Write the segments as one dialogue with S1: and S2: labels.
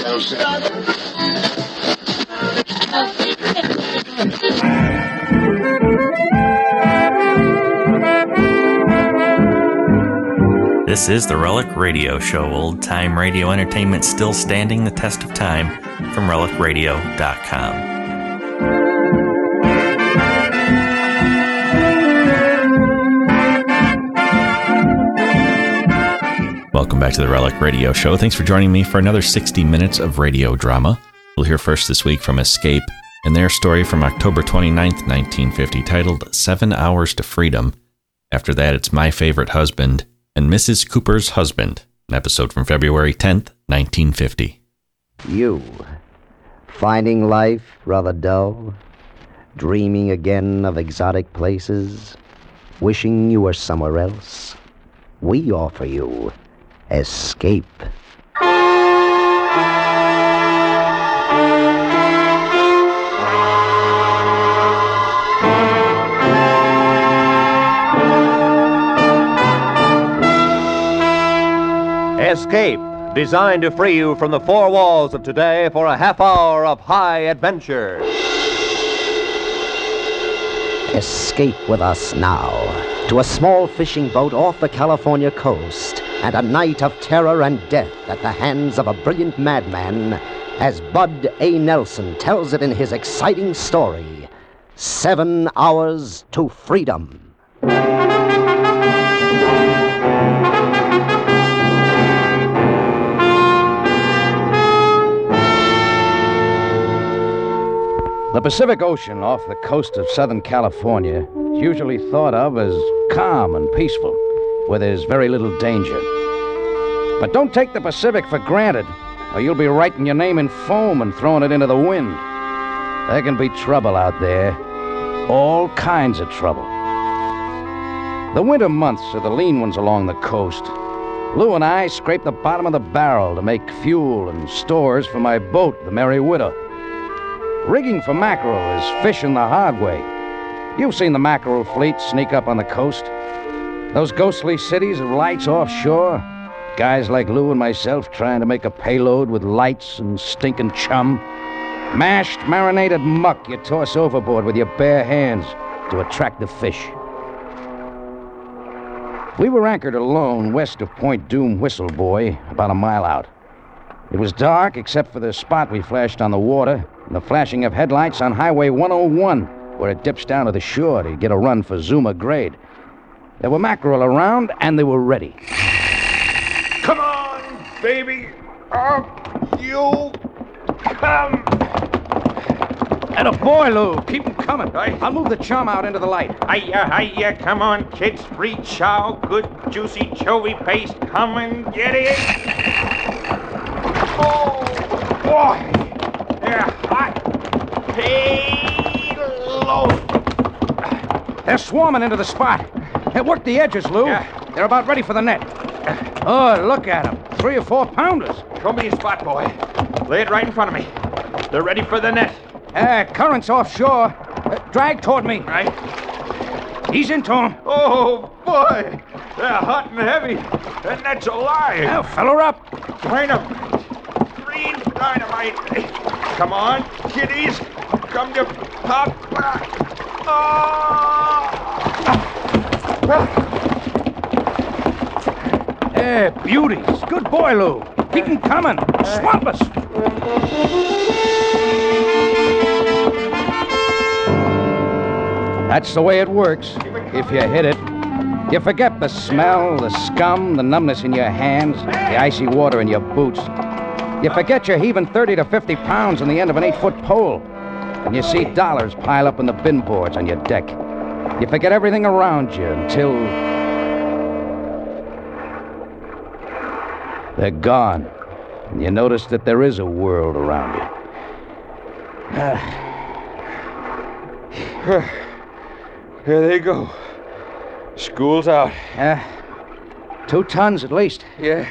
S1: This is the Relic Radio Show, old-time radio entertainment still standing the test of time, from relicradio.com. Welcome back to the Relic Radio Show. Thanks for joining me for another 60 minutes of radio drama. We'll hear first this week from Escape and their story from October 29th, 1950, titled 7 Hours to Freedom. After that, it's My Favorite Husband and Mrs. Cooper's Husband, an episode from February 10th, 1950.
S2: You, finding life rather dull, dreaming again of exotic places, wishing you were somewhere else, we offer you Escape.
S3: Escape, designed to free you from the four walls of today for a half hour of high adventure.
S2: Escape with us now to a small fishing boat off the California coast and a night of terror and death at the hands of a brilliant madman, as Bud A. Nelson tells it in his exciting story, 7 Hours to Freedom.
S4: The Pacific Ocean off the coast of Southern California is usually thought of as calm and peaceful, where there's very little danger. But don't take the Pacific for granted, or you'll be writing your name in foam and throwing it into the wind. There can be trouble out there, all kinds of trouble. The winter months are the lean ones along the coast. Lou and I scrape the bottom of the barrel to make fuel and stores for my boat, the Merry Widow. Rigging for mackerel is fishing the hard way. You've seen the mackerel fleet sneak up on the coast. Those ghostly cities of lights offshore. Guys like Lou and myself trying to make a payload with lights and stinking chum. Mashed, marinated muck you toss overboard with your bare hands to attract the fish. We were anchored alone west of Point Doom Whistle Boy, about a mile out. It was dark except for the spot we flashed on the water and the flashing of headlights on Highway 101, where it dips down to the shore to get a run for Zuma Grade. There were mackerel around, and they were ready.
S5: Come on, baby. Up you come.
S4: And a boy, Lou. Keep 'em coming. I'll move the chum out into the light.
S5: Hiya. Come on, kids. Free chow. Good, juicy, chovy paste. Come and get it. Oh, boy. They're hot. Payload.
S4: They're swarming into the spot. Hey, work the edges, Lou.
S5: Yeah.
S4: They're about ready for the net. Oh, look at them. 3 or 4 pounders.
S5: Show me a spot, boy. Lay it right in front of me. They're ready for the net.
S4: Current's offshore. Drag toward me.
S5: Right.
S4: Ease into him.
S5: Oh, boy. They're hot and heavy. That net's alive.
S4: Now, fill her up.
S5: Dynamite. Green dynamite. Come on, kiddies. Come to Papa.
S4: Hey, beauties. Good boy, Lou. Keep 'em coming. Swamp us. That's the way it works, if you hit it. You forget the smell, the scum, the numbness in your hands, the icy water in your boots. You forget you're heaving 30 to 50 pounds on the end of an 8-foot pole. And you see dollars pile up in the bin boards on your deck. You forget everything around you until they're gone. And you notice that there is a world around you.
S5: Here they go. School's out.
S4: 2 tons at least.
S5: Yeah.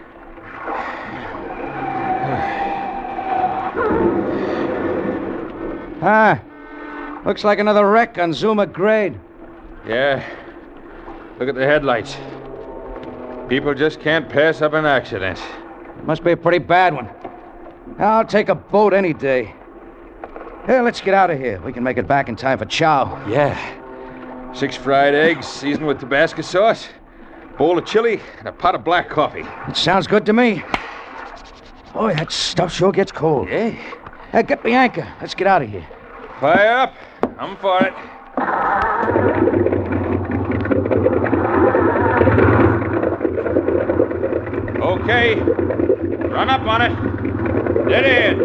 S4: Looks like another wreck on Zuma Grade.
S5: Yeah. Look at the headlights. People just can't pass up an accident.
S4: It must be a pretty bad one. I'll take a boat any day. Here, let's get out of here. We can make it back in time for chow.
S6: Yeah. 6 fried eggs seasoned with Tabasco sauce, bowl of chili, and a pot of black coffee.
S4: It sounds good to me. Boy, that stuff sure gets cold.
S6: Yeah.
S4: Get me anchor. Let's get out of here.
S6: Fire up. I'm for it. Okay. Run up on it. Dead in.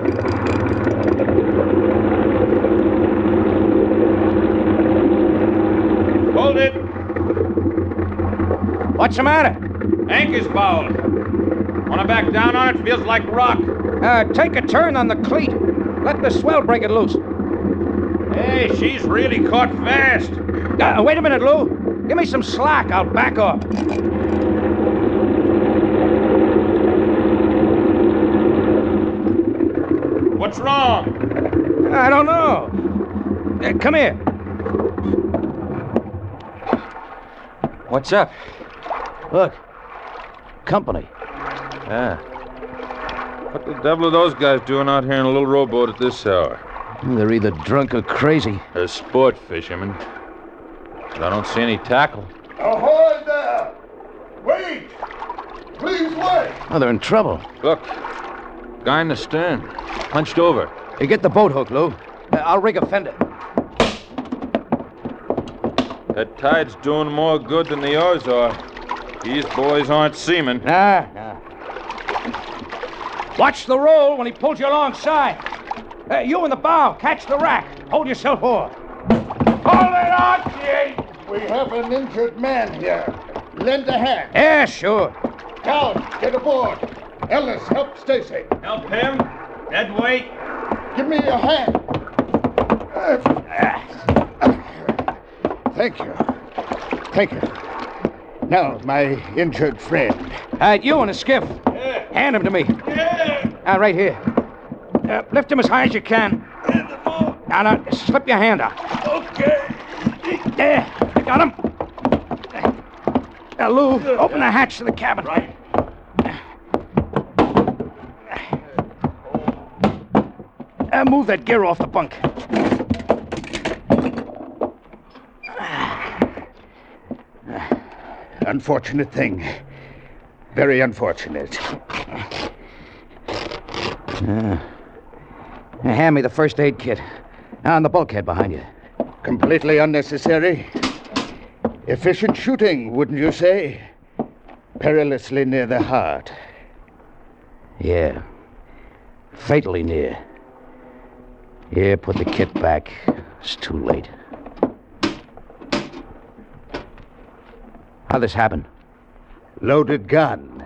S6: Hold it.
S4: What's the matter?
S6: Anchor's fouled. Want to back down on it? Feels like rock.
S4: Take a turn on the cleat. Let the swell break it loose.
S6: Hey, she's really caught fast.
S4: Wait a minute, Lou. Give me some slack. I'll back off.
S6: What's wrong?
S4: I don't know. Come here.
S6: What's up?
S4: Look. Company.
S6: Yeah. What the devil are those guys doing out here in a little rowboat at this hour?
S4: They're either drunk or crazy.
S6: They're sport fishermen. But I don't see any tackle.
S7: Ahoy there! Wait! Please wait!
S4: Oh, they're in trouble.
S6: Look. Guy in the stern. Hunched over.
S4: Hey, get the boat hook, Lou. I'll rig a fender.
S6: That tide's doing more good than the oars are. These boys aren't seamen.
S4: Nah. Watch the roll when he pulls you alongside. You in the bow, catch the rack. Hold yourself over.
S7: Hold it on, Jake! We have an injured man here. Lend a hand.
S4: Yeah, sure.
S7: Down, get aboard. Ellis, help Stacy.
S6: Help him. Dead weight.
S7: Give me a hand. Thank you. Thank you. Now, my injured friend.
S4: You in a skiff.
S6: Yeah.
S4: Hand him to me.
S6: Yeah.
S4: Right here. Lift him as high as you can. Now, slip your hand out.
S6: Okay.
S4: There. You got him. Now, Lou, open the hatch to the cabin.
S6: Right.
S4: Move that gear off the bunk.
S7: Unfortunate thing. Very unfortunate.
S4: Hand me the first aid kit. On the bulkhead behind you.
S7: Completely unnecessary. Efficient shooting, wouldn't you say? Perilously near the heart.
S4: Yeah. Fatally near. Here, put the kit back. It's too late. How'd this happen?
S7: Loaded gun.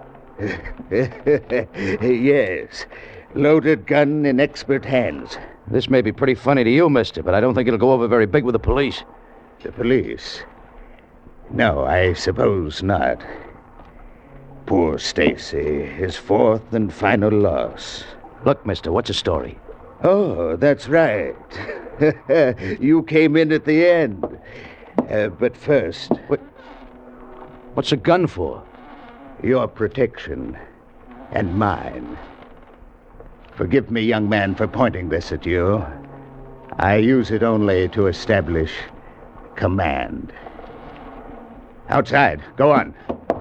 S7: Yes. Loaded gun in expert hands.
S4: This may be pretty funny to you, mister, but I don't think it'll go over very big with the police.
S7: The police? No, I suppose not. Poor Stacy, his fourth and final loss.
S4: Look, mister, what's the story?
S7: Oh, that's right. You came in at the end. But first...
S4: What's a gun for?
S7: Your protection. And mine. Forgive me, young man, for pointing this at you. I use it only to establish command. Outside. Go on.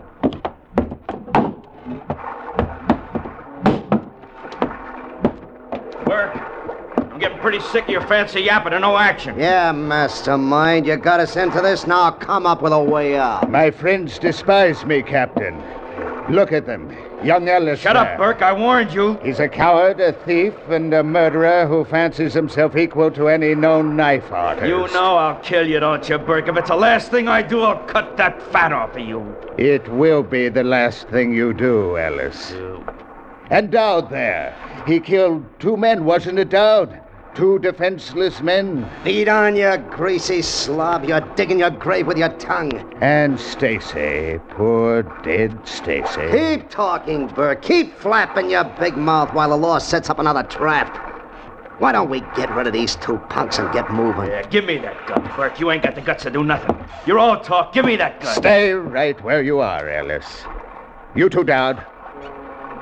S5: Burke, I'm getting pretty sick of your fancy yapping and no action.
S2: Yeah, mastermind, you got us into this. Now come up with a way out.
S7: My friends despise me, Captain. Look at them. Young Ellis.
S5: Shut up, Burke. I warned you.
S7: He's a coward, a thief, and a murderer who fancies himself equal to any known knife artist.
S5: You know I'll kill you, don't you, Burke? If it's the last thing I do, I'll cut that fat off of you.
S7: It will be the last thing you do, Ellis. And Dowd there. He killed 2 men, wasn't it, Dowd? 2 defenseless men.
S2: Feed on, you greasy slob. You're digging your grave with your tongue.
S7: And Stacy, poor dead Stacy.
S2: Keep talking, Burke. Keep flapping your big mouth while the law sets up another trap. Why don't we get rid of these 2 punks and get moving?
S5: Yeah, give me that gun, Burke. You ain't got the guts to do nothing. You're all talk. Give me that gun.
S7: Stay right where you are, Ellis. You too, Dowd.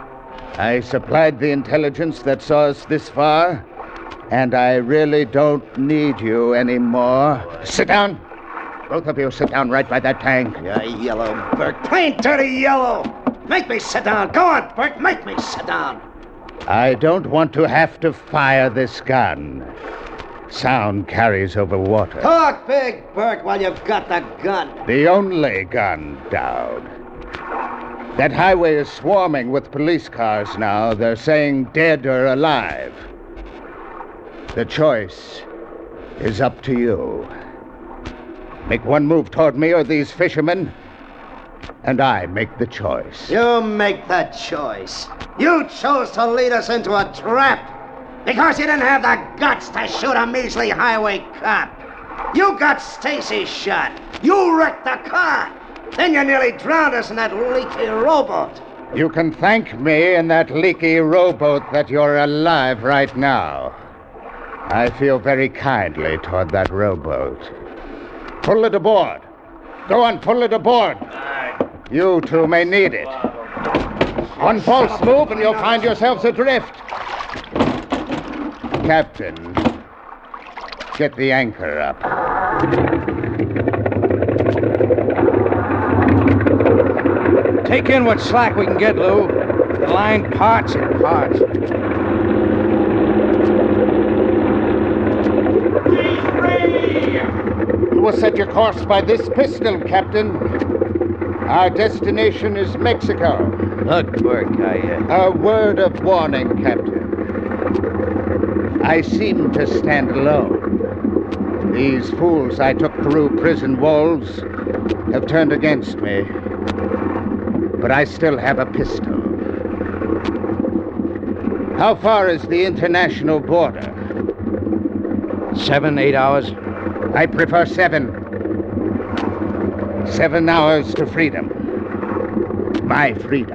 S7: I supplied the intelligence that saw us this far, and I really don't need you anymore. Sit down. Both of you sit down right by that tank.
S8: Yeah, yellow, Burke. Plain dirty yellow. Make me sit down. Go on, Burke. Make me sit down.
S7: I don't want to have to fire this gun. Sound carries over water.
S8: Talk big, Burke, while you've got the gun.
S7: The only gun, Dowd. That highway is swarming with police cars now. They're saying dead or alive. The choice is up to you. Make one move toward me or these fishermen, and I make the choice.
S8: You make the choice. You chose to lead us into a trap because you didn't have the guts to shoot a measly highway cop. You got Stacy shot. You wrecked the car. Then you nearly drowned us in that leaky rowboat.
S7: You can thank me in that leaky rowboat that you're alive right now. I feel very kindly toward that rowboat. Pull it aboard. Go on, pull it aboard. You two may need it. One false move and you'll find yourselves adrift. Captain, get the anchor up.
S4: Take in what slack we can get, Lou. The line parts and parts.
S7: You will set your course by this pistol, Captain. Our destination is Mexico.
S4: Look, Burke,
S7: A word of warning, Captain. I seem to stand alone. These fools I took through prison walls have turned against me. But I still have a pistol. How far is the international border?
S4: 7, 8 hours.
S7: I prefer 7. 7 hours to freedom. My freedom.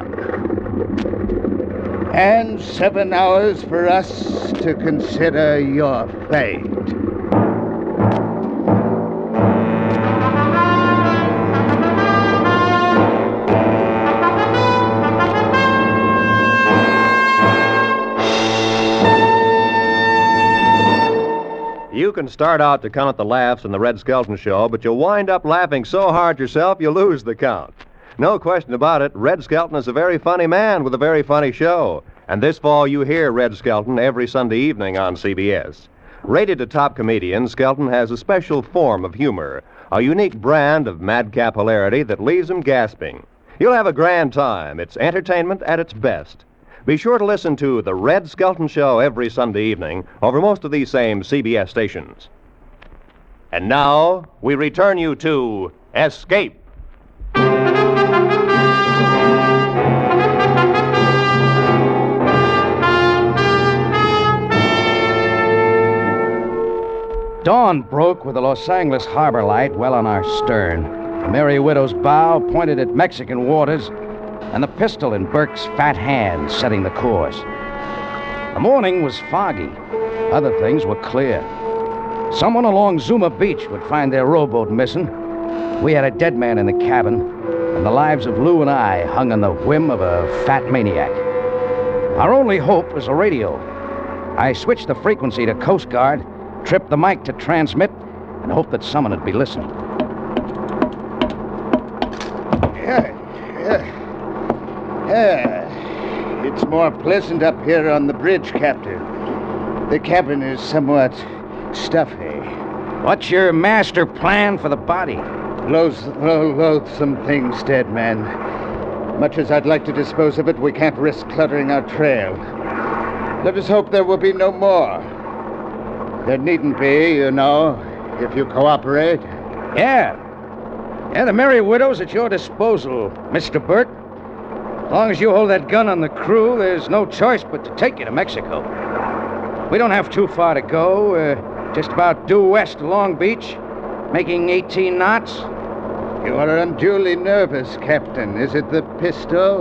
S7: And 7 hours for us to consider your fate.
S3: You can start out to count the laughs in the Red Skelton Show, but you'll wind up laughing so hard yourself you lose the count. No question about it, Red Skelton is a very funny man with a very funny show. And this fall you hear Red Skelton every Sunday evening on CBS. Rated a top comedian, Skelton has a special form of humor, a unique brand of madcap hilarity that leaves him gasping. You'll have a grand time. It's entertainment at its best. Be sure to listen to The Red Skelton Show every Sunday evening over most of these same CBS stations. And now, we return you to Escape.
S4: Dawn broke with the Los Angeles harbor light well on our stern. The Merry Widow's bow pointed at Mexican waters, and the pistol in Burke's fat hand setting the course. The morning was foggy. Other things were clear. Someone along Zuma Beach would find their rowboat missing. We had a dead man in the cabin, and the lives of Lou and I hung on the whim of a fat maniac. Our only hope was the radio. I switched the frequency to Coast Guard, tripped the mic to transmit, and hoped that someone would be listening.
S7: It's more pleasant up here on the bridge, Captain. The cabin is somewhat stuffy.
S4: What's your master plan for the body?
S7: Loathsome things, dead man. Much as I'd like to dispose of it, we can't risk cluttering our trail. Let us hope there will be no more. There needn't be, you know, if you cooperate.
S4: Yeah, the Merry Widow's at your disposal, Mr. Burke. As long as you hold that gun on the crew, there's no choice but to take you to Mexico. We don't have too far to go. Just about due west of Long Beach, making 18 knots.
S7: You are unduly nervous, Captain. Is it the pistol?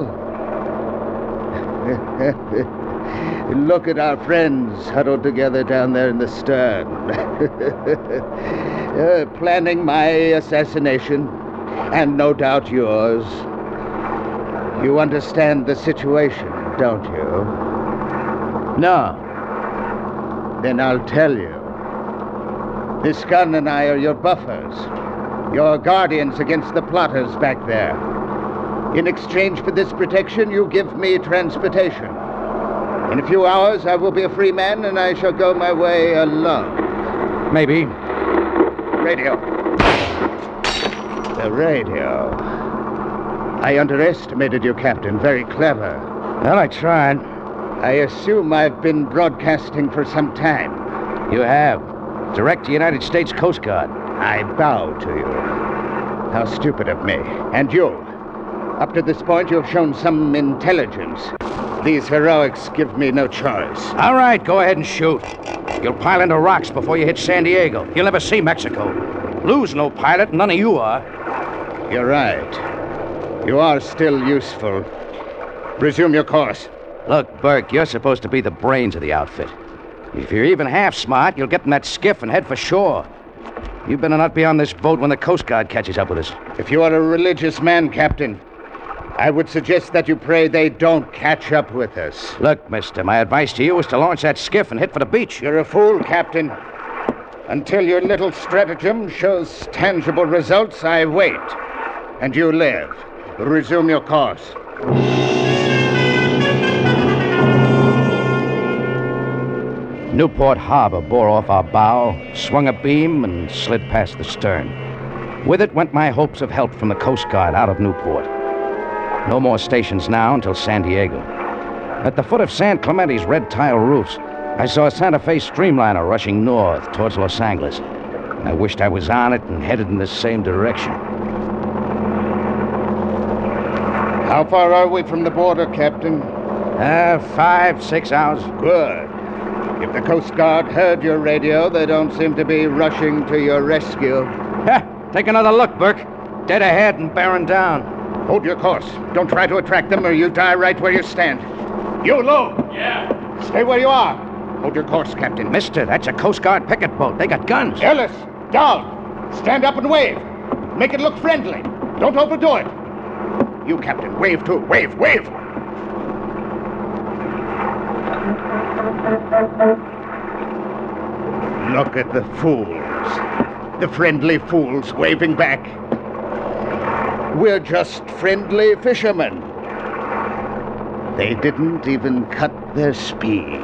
S7: Look at our friends huddled together down there in the stern. Planning my assassination, and no doubt yours. You understand the situation. don't you?
S4: No.
S7: Then I'll tell you. This gun and I are your buffers, your guardians against the plotters back there. In exchange for this protection, you give me transportation. In a few hours, I will be a free man, and I shall go my way alone.
S4: Maybe.
S7: Radio. The radio. I underestimated you, Captain. Very clever.
S4: Well, I tried.
S7: I assume I've been broadcasting for some time.
S4: You have. Direct to United States Coast Guard.
S7: I bow to you. How stupid of me. And you. Up to this point, you have shown some intelligence. These heroics give me no choice.
S4: All right, go ahead and shoot. You'll pile into rocks before you hit San Diego. You'll never see Mexico. Lou's no pilot, none of you are.
S7: You're right. You are still useful. Resume your course.
S4: Look, Burke, you're supposed to be the brains of the outfit. If you're even half smart, you'll get in that skiff and head for shore. You better not be on this boat when the Coast Guard catches up with us.
S7: If you are a religious man, Captain, I would suggest that you pray they don't catch up with us.
S4: Look, mister, my advice to you is to launch that skiff and hit for the beach.
S7: You're a fool, Captain. Until your little stratagem shows tangible results, I wait. And you live. Resume your course.
S4: Newport Harbor bore off our bow, swung a beam, and slid past the stern. With it went my hopes of help from the Coast Guard out of Newport. No more stations now until San Diego. At the foot of San Clemente's red tile roofs, I saw a Santa Fe streamliner rushing north towards Los Angeles. I wished I was on it and headed in the same direction.
S7: How far are we from the border, Captain?
S4: 5, 6 hours.
S7: Good. If the Coast Guard heard your radio, they don't seem to be rushing to your rescue.
S4: Take another look, Burke. Dead ahead and bearing down.
S7: Hold your course. Don't try to attract them or you die right where you stand. You, Lou!
S5: Yeah.
S7: Stay where you are. Hold your course, Captain.
S4: Mister, that's a Coast Guard picket boat. They got guns.
S7: Ellis, down. Stand up and wave. Make it look friendly. Don't overdo it. You, Captain, wave too. Wave, wave. Look at the fools. The friendly fools waving back. We're just friendly fishermen. They didn't even cut their speed.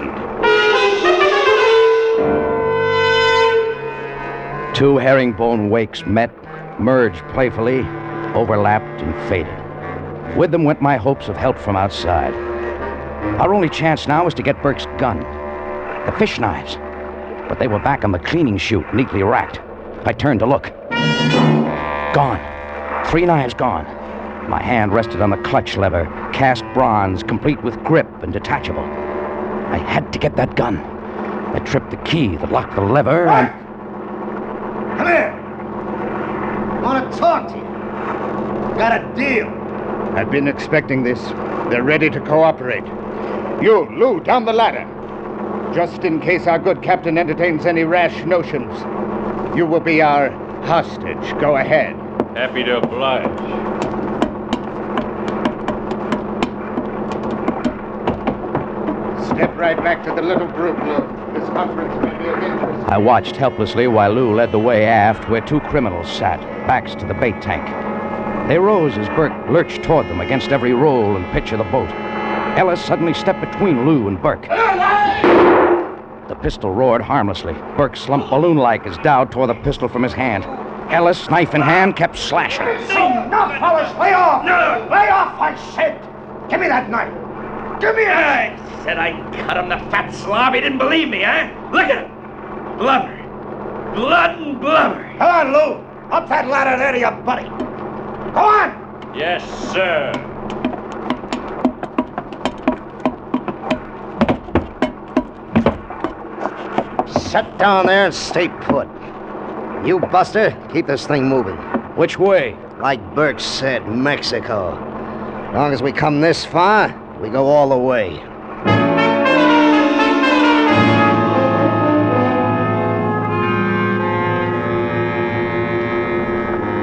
S4: 2 herringbone wakes met, merged playfully, overlapped, and faded. With them went my hopes of help from outside. Our only chance now was to get Burke's gun. The fish knives. But they were back on the cleaning chute, neatly racked. I turned to look. Gone. 3 knives gone. My hand rested on the clutch lever, cast bronze, complete with grip and detachable. I had to get that gun. I tripped the key that locked the lever and...
S8: Come here. I want to talk to you. Got a deal.
S7: I've been expecting this. They're ready to cooperate. You, Lou, down the ladder. Just in case our good captain entertains any rash notions. You will be our hostage. Go ahead.
S5: Happy to oblige.
S7: Step right back to the little group, Lou. This conference may be of interest.
S4: I watched helplessly while Lou led the way aft where 2 criminals sat, backs to the bait tank. They rose as Burke lurched toward them against every roll and pitch of the boat. Ellis suddenly stepped between Lou and Burke. The pistol roared harmlessly. Burke slumped balloon-like as Dowd tore the pistol from his hand. Ellis, knife in hand, kept slashing.
S8: Enough, fellas! Lay off! No! Lay off, I said! Give me that knife! Give me it!
S5: I said I'd cut him, the fat slob. He didn't believe me, huh? Look at him. Blubber. Blood and blubber.
S8: Come on, Lou! Up that ladder there to your buddy! Go on!
S5: Yes, sir.
S2: Sit down there and stay put. You, Buster, keep this thing moving.
S4: Which way?
S2: Like Burke said, Mexico. As long as we come this far, we go all the way.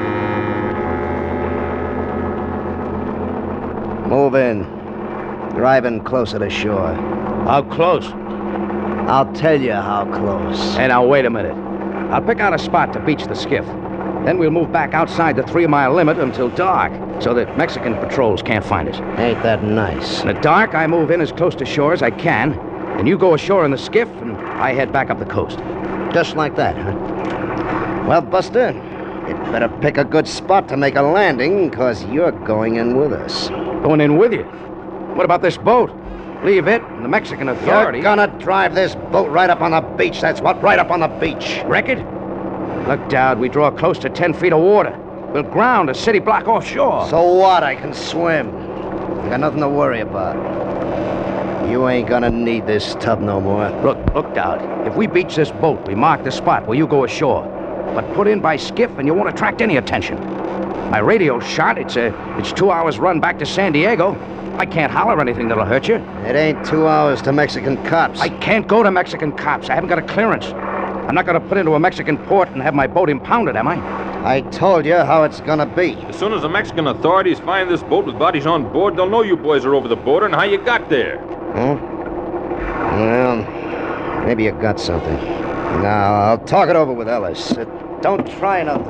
S2: Move in. Dry driving closer to shore.
S4: How close?
S2: I'll tell you how close.
S4: Hey, now, wait a minute. I'll pick out a spot to beach the skiff. Then we'll move back outside the 3-mile limit until dark, so that Mexican patrols can't find us.
S2: Ain't that nice?
S4: In the dark, I move in as close to shore as I can, and you go ashore in the skiff, and I head back up the coast.
S2: Just like that, huh? Well, Buster, you'd better pick a good spot to make a landing, because you're going in with us.
S4: Going in with you? What about this boat? Leave it and the Mexican authorities.
S2: You're gonna drive this boat right up on the beach, that's what, right up on the beach.
S4: Wreck it? Look, Dowd, we draw close to 10 feet of water. We'll ground a city block offshore.
S2: So what? I can swim. I got nothing to worry about. You ain't gonna need this tub no more.
S4: Look, Dowd. If we beach this boat, we mark the spot where you go ashore. But put in by skiff and you won't attract any attention. My radio's shot. It's 2 hours run back to San Diego. I can't holler anything that'll hurt you.
S2: It ain't 2 hours to Mexican cops.
S4: I can't go to Mexican cops. I haven't got a clearance. I'm not going to put into a Mexican port and have my boat impounded, am I?
S2: I told you how it's gonna be.
S6: As soon as the Mexican authorities find this boat with bodies on board, they'll know you boys are over the border and how you got there.
S2: Huh? Well, maybe you got something. Now, I'll talk it over with Ellis. Don't try nothing.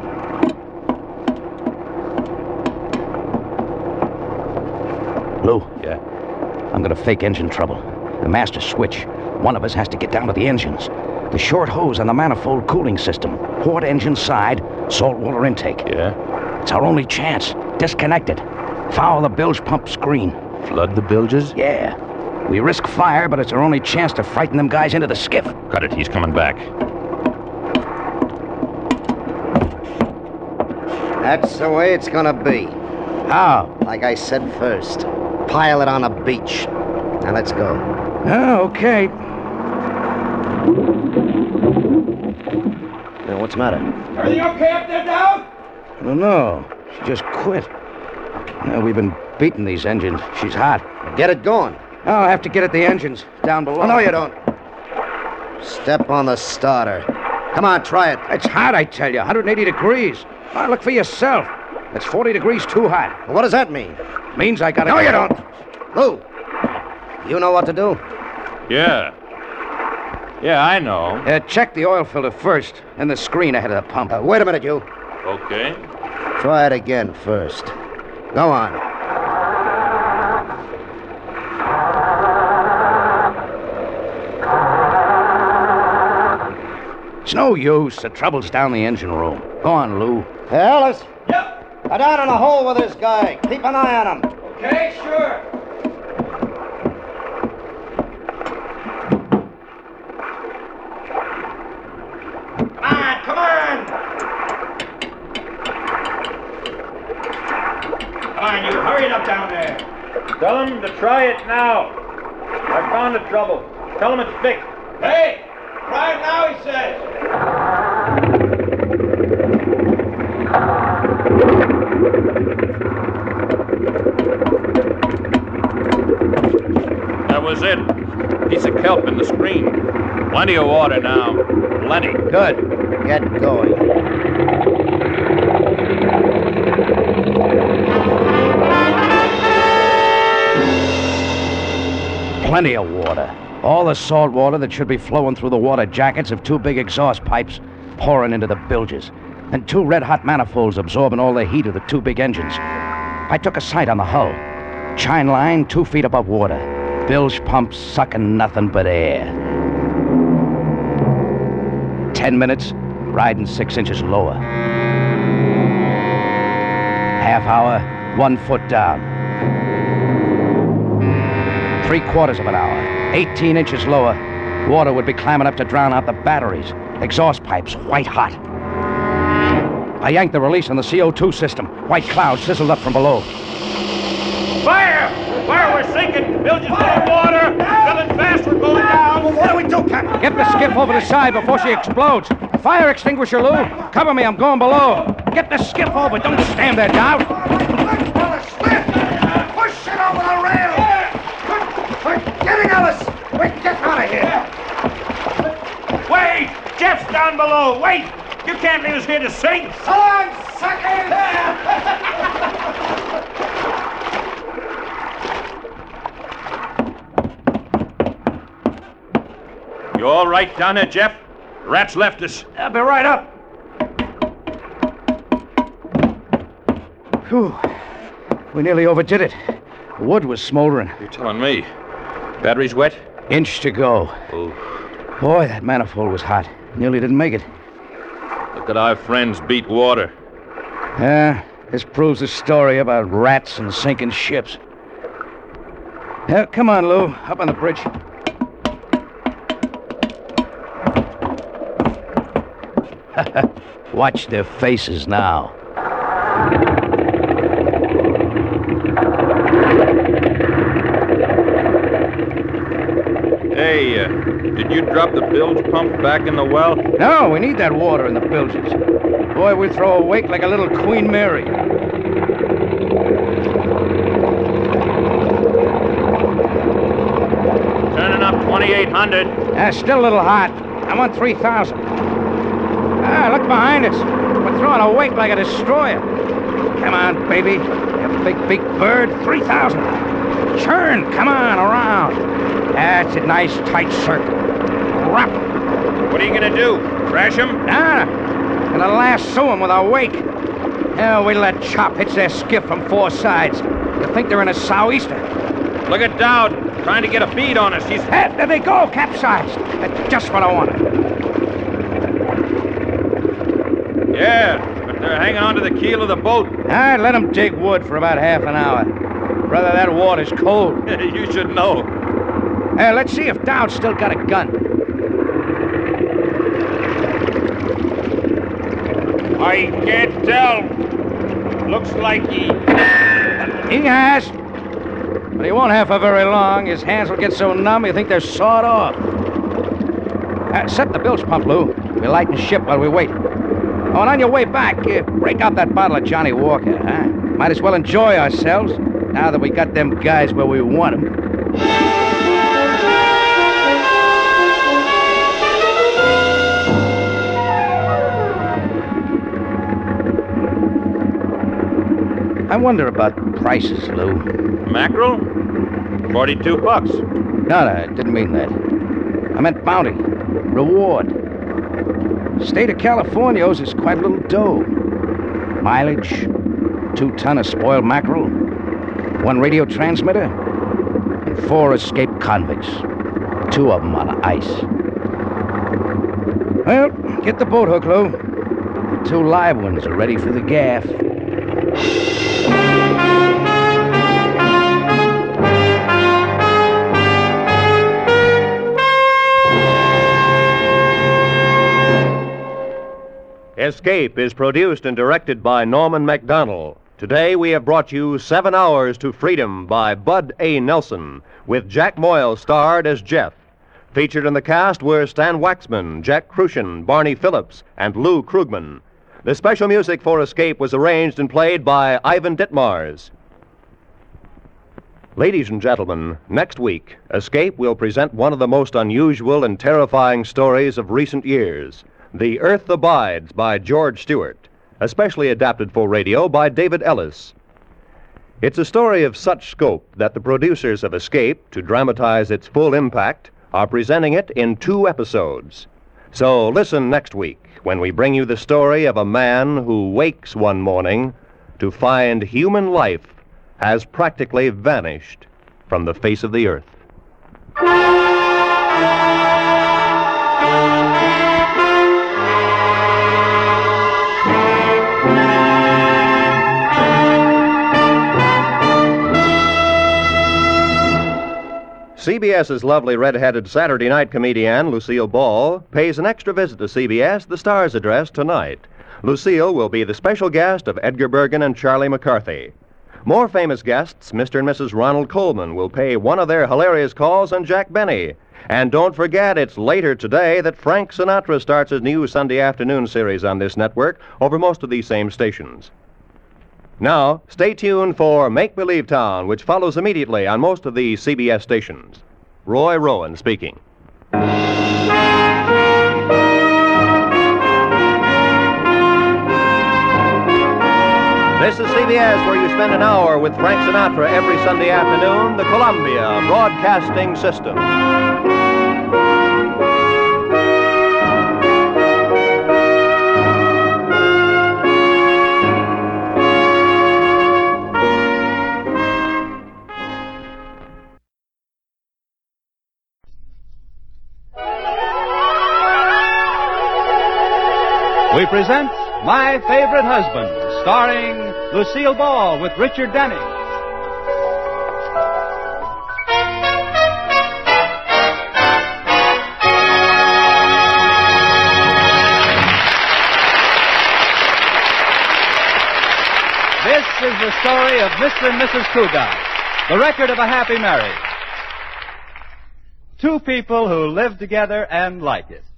S4: Lou? Yeah? I'm going to fake engine trouble. The master switch. One of us has to get down to the engines. The short hose on the manifold cooling system. Port engine side, saltwater intake.
S6: Yeah?
S4: It's our only chance. Disconnect it. Foul the bilge pump screen.
S6: Flood the bilges?
S4: Yeah. We risk fire, but it's our only chance to frighten them guys into the skiff.
S6: Cut it. He's coming back.
S2: That's the way it's gonna be.
S4: How?
S2: Like I said first. Pile it on the beach. Now let's go.
S4: Oh, okay.
S2: Now, what's the matter?
S5: Everything okay up there, Dowd?
S4: I don't know. She just quit. We've been beating these engines. She's hot.
S2: Get it going.
S4: I'll have to get at the engines down below.
S2: Oh, no, you don't. Step on the starter. Come on, try it.
S4: It's hot, I tell you. 180 degrees. Oh, look for yourself. It's 40 degrees too hot.
S2: Well, what does that mean?
S4: Means I gotta...
S2: No, you don't. Lou, you know what to do?
S6: Yeah. Yeah, I know.
S4: Check the oil filter first, and the screen ahead of the pump.
S2: Wait a minute, you.
S6: Okay.
S2: Try it again first. Go on.
S4: It's no use. The trouble's down the engine room. Go on, Lou.
S2: Hey, Ellis.
S5: Yep.
S2: Go down in the hole with this guy. Keep an eye on him.
S5: Okay, sure. Come on! Come on, you. Hurry it up down there.
S6: Tell him to try it now. I found the trouble. Tell him it's fixed.
S5: Hey! Try it now, he says.
S6: That was it. Piece of kelp in the screen. Plenty of water now. Plenty.
S2: Good. Get going.
S4: Plenty of water. All the salt water that should be flowing through the water jackets of 2 big exhaust pipes pouring into the bilges. And 2 red-hot manifolds absorbing all the heat of the 2 big engines. I took a sight on the hull. Chine line 2 feet above water. Bilge pumps sucking nothing but air. 10 minutes, riding 6 inches lower. Half hour, 1 foot down. 3/4 of an hour, 18 inches lower. Water would be climbing up to drown out the batteries. Exhaust pipes, white hot. I yanked the release on the CO2 system. White clouds sizzled up from below.
S5: Fire! Fire, we're sinking! Bilges full of water! Filling fast, we're going down! What do we do, Captain?
S4: Get the skiff over the side before she explodes. Fire extinguisher, Lou. Cover me, I'm going below. Get the skiff over. Don't stand there, Dowd.
S8: Push it over the rail! We're getting Ellis! We get out of here!
S5: Wait! Jeff's down below! Wait! You can't leave us here to sink!
S8: So long, suckers!
S5: You all right down there, Jeff? The rats left us.
S4: I'll be right up. Whew. We nearly overdid it. The wood was smoldering.
S6: You're telling me. Battery's wet?
S4: Inch to go.
S6: Oh.
S4: Boy, that manifold was hot. Nearly didn't make it.
S6: Look at our friends beat water.
S4: Yeah, this proves the story about rats and sinking ships. Yeah, come on, Lou. Up on the bridge. Watch their faces now.
S6: Hey, did you drop the bilge pump back in the well?
S4: No, we need that water in the bilges. Boy, we throw a wake like a little Queen Mary.
S5: Turning up 2,800.
S4: Still a little hot. I'm on 3,000. Look behind us. We're throwing a wake like a destroyer. Come on, baby. You big bird. 3,000. Churn. Come on, around. That's a nice, tight circle. Wrap.
S5: What are you going to do? Crash him?
S4: Nah. Gonna lasso him with a wake. We let chop hits their skiff from 4 sides. You think they're in a sou'easter?
S5: Look at Dowd. Trying to get a bead on us. He's...
S4: Hey, there they go. Capsized. That's just what I wanted.
S5: Yeah, but they're hanging onto the keel of the boat.
S4: I'd let them dig wood for about half an hour. Brother, that water's cold.
S5: You should know.
S4: Hey, let's see if Dowd's still got a gun.
S5: I can't tell. Looks like he...
S4: He has. But he won't have for very long. His hands will get so numb you think they're sawed off. Set the bilge pump, Lou. We'll lighten ship while we wait. Oh, and on your way back, break out that bottle of Johnny Walker, huh? Might as well enjoy ourselves now that we got them guys where we want them. I wonder about prices, Lou.
S5: Mackerel? $42.
S4: No, I didn't mean that. I meant bounty. Reward. State of California owes us quite a little dough. Mileage, 2 ton of spoiled mackerel, 1 radio transmitter, and 4 escaped convicts. 2 of them on ice. Well, get the boat hook, Lou. The 2 live ones are ready for the gaff.
S3: Escape is produced and directed by Norman MacDonald. Today we have brought you 7 Hours to Freedom by Bud A. Nelson, with Jack Moyle starred as Jeff. Featured in the cast were Stan Waxman, Jack Crucian, Barney Phillips, and Lou Krugman. The special music for Escape was arranged and played by Ivan Ditmars. Ladies and gentlemen, next week, Escape will present one of the most unusual and terrifying stories of recent years. The Earth Abides by George Stewart, especially adapted for radio by David Ellis. It's a story of such scope that the producers of Escape, to dramatize its full impact, are presenting it in 2 episodes. So listen next week when we bring you the story of a man who wakes one morning to find human life has practically vanished from the face of the earth. CBS's lovely red-headed Saturday night comedian, Lucille Ball, pays an extra visit to CBS, the Star's address, tonight. Lucille will be the special guest of Edgar Bergen and Charlie McCarthy. More famous guests, Mr. and Mrs. Ronald Coleman, will pay one of their hilarious calls on Jack Benny. And don't forget, it's later today that Frank Sinatra starts his new Sunday afternoon series on this network over most of these same stations. Now, stay tuned for Make Believe Town, which follows immediately on most of the CBS stations. Roy Rowan speaking. This is CBS, where you spend an hour with Frank Sinatra every Sunday afternoon, the Columbia Broadcasting System.
S9: we present My Favorite Husband, starring Lucille Ball with Richard Denning. This is the story of Mr. and Mrs. Cougat, the record of a happy marriage. Two people who live together and like it.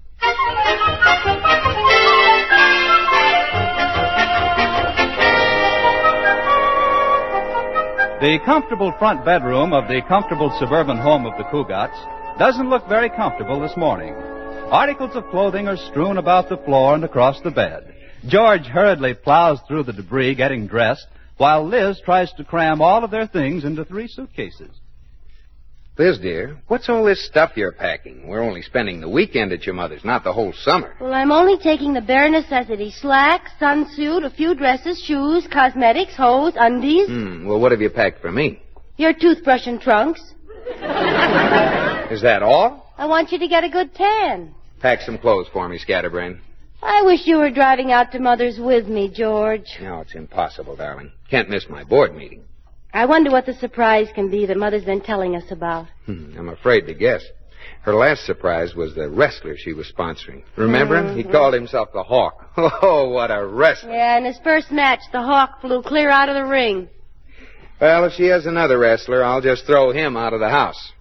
S9: The comfortable front bedroom of the comfortable suburban home of the Cougats doesn't look very comfortable this morning. Articles of clothing are strewn about the floor and across the bed. George hurriedly plows through the debris getting dressed, while Liz tries to cram all of their things into 3 suitcases.
S10: Liz, dear, what's all this stuff you're packing? We're only spending the weekend at your mother's, not the whole summer.
S11: Well, I'm only taking the bare necessities. Slacks, sunsuit, a few dresses, shoes, cosmetics, hose, undies.
S10: Well, what have you packed for me?
S11: Your toothbrush and trunks.
S10: Is that all?
S11: I want you to get a good tan.
S10: Pack some clothes for me, Scatterbrain.
S11: I wish you were driving out to Mother's with me, George.
S10: No, it's impossible, darling. Can't miss my board meeting.
S11: I wonder what the surprise can be that Mother's been telling us about.
S10: I'm afraid to guess. Her last surprise was the wrestler she was sponsoring. Remember him? He called himself the Hawk. Oh, what a wrestler.
S11: Yeah, in his first match, the Hawk flew clear out of the ring.
S10: Well, if she has another wrestler, I'll just throw him out of the house.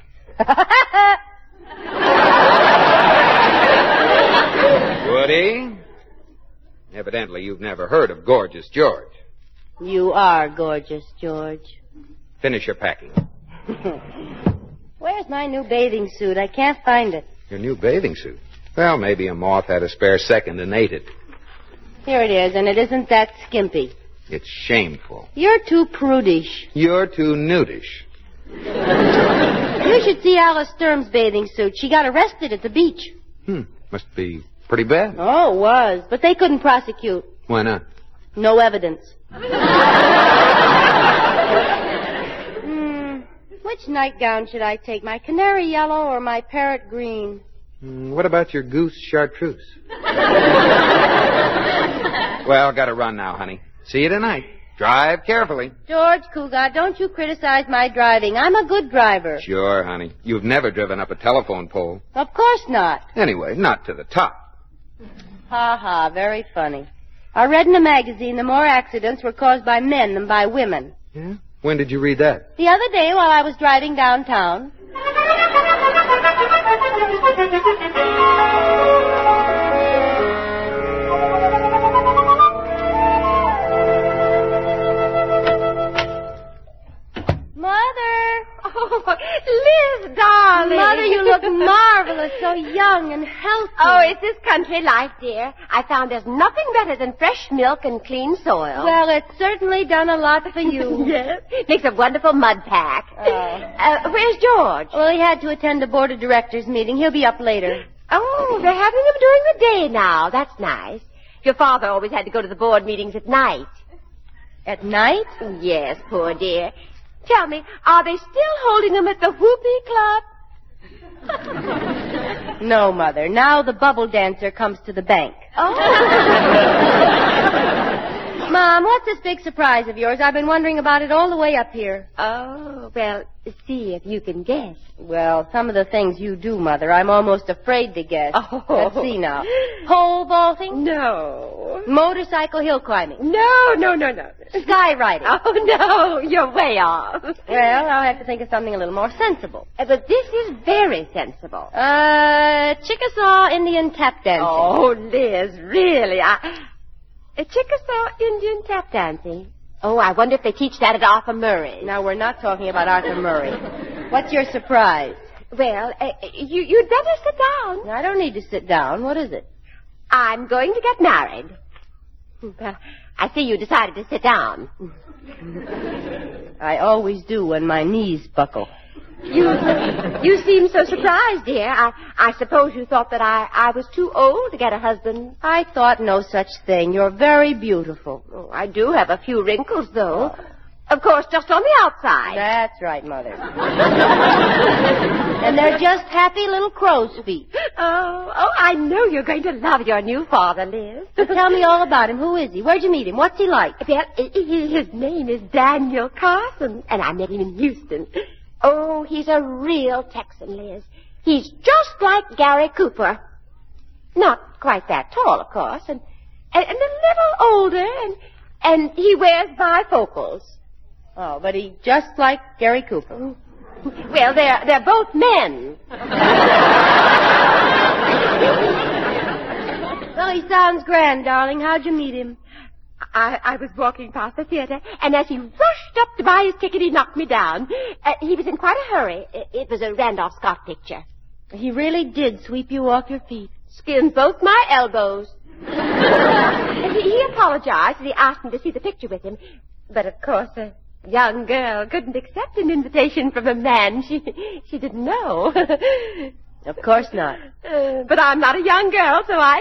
S10: Woody? Evidently, you've never heard of Gorgeous George.
S11: You are gorgeous, George.
S10: Finish your packing.
S11: Where's my new bathing suit? I can't find it.
S10: Your new bathing suit? Well, maybe a moth had a spare second and ate it.
S11: Here it is, and it isn't that skimpy.
S10: It's shameful.
S11: You're too prudish.
S10: You're too nudish.
S11: You should see Alice Sturm's bathing suit. She got arrested at the beach.
S10: Must be pretty bad.
S11: Oh, it was. But they couldn't prosecute.
S10: Why not?
S11: No evidence. Which nightgown should I take? My canary yellow or my parrot green?
S10: What about your goose chartreuse? Well, gotta run now, honey. See you tonight. Drive carefully.
S11: George Cougat, don't you criticize my driving. I'm a good driver.
S10: Sure, honey. You've never driven up a telephone pole.
S11: Of course not.
S10: Anyway, not to the top.
S11: Ha ha, very funny. I read in a magazine the more accidents were caused by men than by women.
S10: Yeah? When did you read that?
S11: The other day while I was driving downtown.
S12: Liz, darling.
S11: Mother, you look marvelous, so young and healthy.
S12: Oh, it's this country life, dear. I found there's nothing better than fresh milk and clean soil.
S11: Well, it's certainly done a lot for you.
S12: Yes. Makes a wonderful mud pack. Where's George?
S11: Well, he had to attend a board of directors meeting. He'll be up later.
S12: Oh, they're having him during the day now. That's nice. Your father always had to go to the board meetings at night.
S11: At night?
S12: Yes, poor dear. Tell me, are they still holding them at the Whoopee Club?
S11: No, Mother. Now the bubble dancer comes to the bank.
S12: Oh.
S11: Mom, what's this big surprise of yours? I've been wondering about it all the way up here.
S12: Oh, well, see if you can guess.
S11: Well, some of the things you do, Mother, I'm almost afraid to guess.
S12: Oh.
S11: Let's see now. Pole vaulting?
S12: No.
S11: Motorcycle hill climbing?
S12: No.
S11: Skywriting?
S12: Oh, no, you're way off.
S11: Well, I'll have to think of something a little more sensible.
S12: But this is very sensible.
S11: Chickasaw Indian tap dancing.
S12: Oh, Liz, really? Chickasaw Indian tap dancing. Oh, I wonder if they teach that at Arthur Murray.
S11: Now, we're not talking about Arthur Murray. What's your surprise?
S12: Well, you'd better sit down.
S11: I don't need to sit down. What is it?
S12: I'm going to get married. I see you decided to sit down.
S11: I always do when my knees buckle.
S12: You seem so surprised, dear. I suppose you thought that I was too old to get a husband.
S11: I thought no such thing. You're very beautiful.
S12: Oh, I do have a few wrinkles, though. Of course, just on the outside.
S11: That's right, Mother. And they're just happy little crow's feet.
S12: Oh, I know you're going to love your new father, Liz.
S11: But tell me all about him. Who is he? Where'd you meet him? What's he like?
S12: Well, his name is Daniel Carson, and I met him in Houston. Oh, he's a real Texan, Liz. He's just like Gary Cooper. Not quite that tall, of course, and a little older, and he wears bifocals.
S11: Oh, but he's just like Gary Cooper.
S12: Well, they're both men.
S11: Well, he sounds grand, darling. How'd you meet him?
S12: I was walking past the theater, and as he rushed up to buy his ticket, he knocked me down. He was in quite a hurry. It was a Randolph Scott picture.
S11: He really did sweep you off your feet.
S12: Skinned both my elbows. He apologized, and he asked me to see the picture with him. But, of course, a young girl couldn't accept an invitation from a man she didn't know.
S11: Of course not.
S12: But I'm not a young girl, so I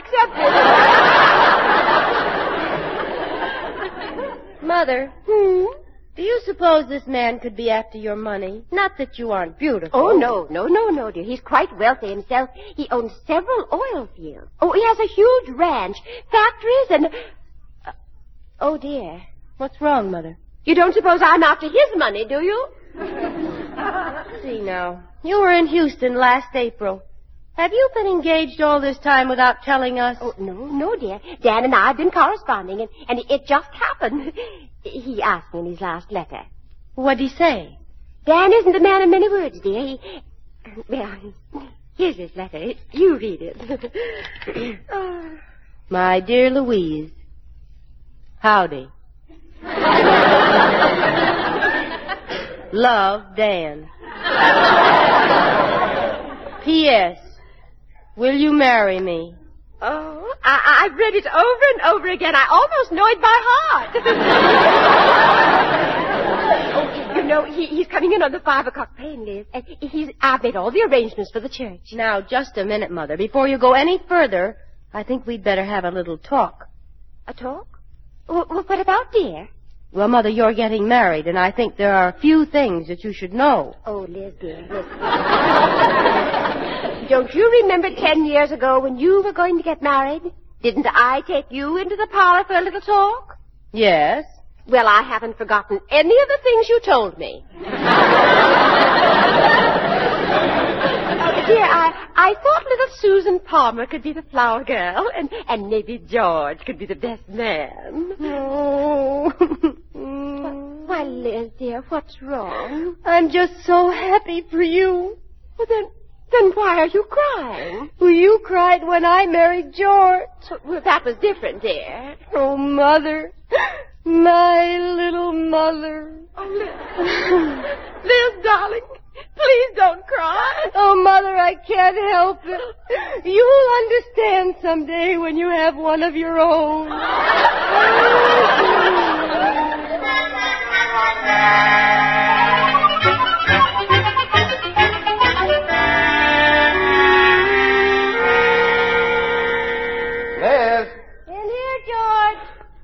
S12: accepted.
S11: Mother, do you suppose this man could be after your money? Not that you aren't beautiful.
S12: Oh, no, dear. He's quite wealthy himself. He owns several oil fields. Oh, he has a huge ranch, factories, and... oh, dear.
S11: What's wrong, Mother?
S12: You don't suppose I'm after his money, do you?
S11: See now. You were in Houston last April. Have you been engaged all this time without telling us?
S12: Oh, no, dear. Dan and I have been corresponding, and it just happened. He asked me in his last letter.
S11: What'd he say?
S12: Dan isn't a man of many words, dear. Well, here's his letter. You read it.
S11: My dear Louise, howdy. Love, Dan. P.S. Will you marry me?
S12: Oh, I've read it over and over again. I almost know it by heart. Oh, you know, he's coming in on the 5 o'clock train, Liz. And I've made all the arrangements for the church.
S11: Now, just a minute, Mother. Before you go any further, I think we'd better have a little talk.
S12: A talk? Well, what about, dear?
S11: Well, Mother, you're getting married, and I think there are a few things that you should know.
S12: Oh, Liz, dear, Liz. Don't you remember 10 years ago when you were going to get married? Didn't I take you into the parlor for a little talk?
S11: Yes.
S12: Well, I haven't forgotten any of the things you told me. Dear, I thought little Susan Palmer could be the flower girl, and maybe George could be the best man.
S11: Oh.
S12: Why, Liz, dear, what's wrong?
S11: I'm just so happy for you.
S12: Well, then why are you crying?
S11: Well, you cried when I married George.
S12: Well, that was different, dear.
S11: Oh, Mother. My little mother.
S12: Oh, Liz, darling, please don't cry.
S11: Oh, Mother, I can't help it. You'll understand someday when you have one of your own.
S10: Liz.
S11: In here, George.